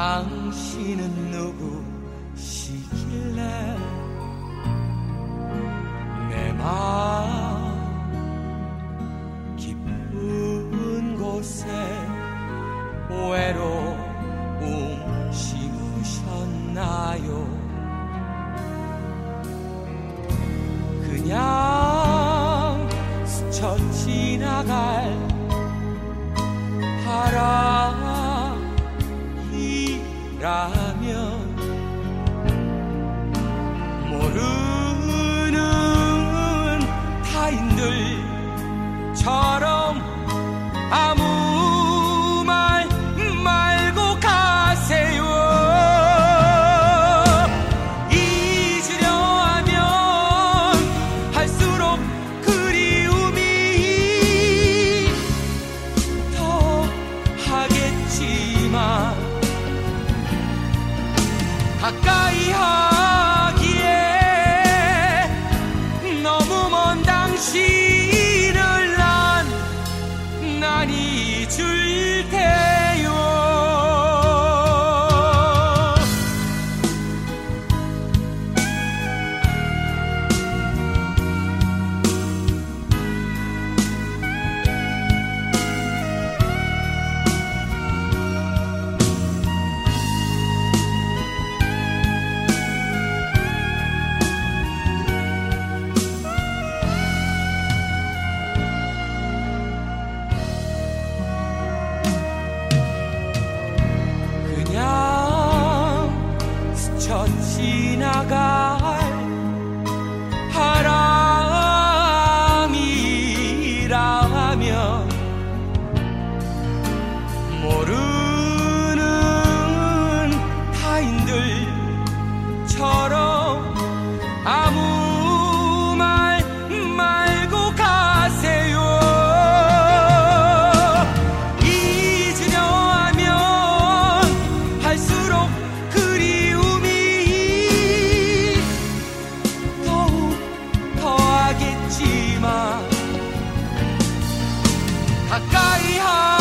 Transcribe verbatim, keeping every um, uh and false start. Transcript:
당신은 누구시길래 내 마음 깊은 곳에 외로움 심으셨나요? 그냥 스쳐 지나갈 바람이라면 모르는 타인들처럼 아무 말 말고 가세요. 잊으려 하면 할수록 그리움이 더 하겠지만 가까이 하기에 너무 먼 당신을 난, 난 잊을 테요. 스쳐 지나갈 바람이라면 모르는 타인들처럼 아무 말 말고 가세요. 잊으려 하면 할수록 가까이 하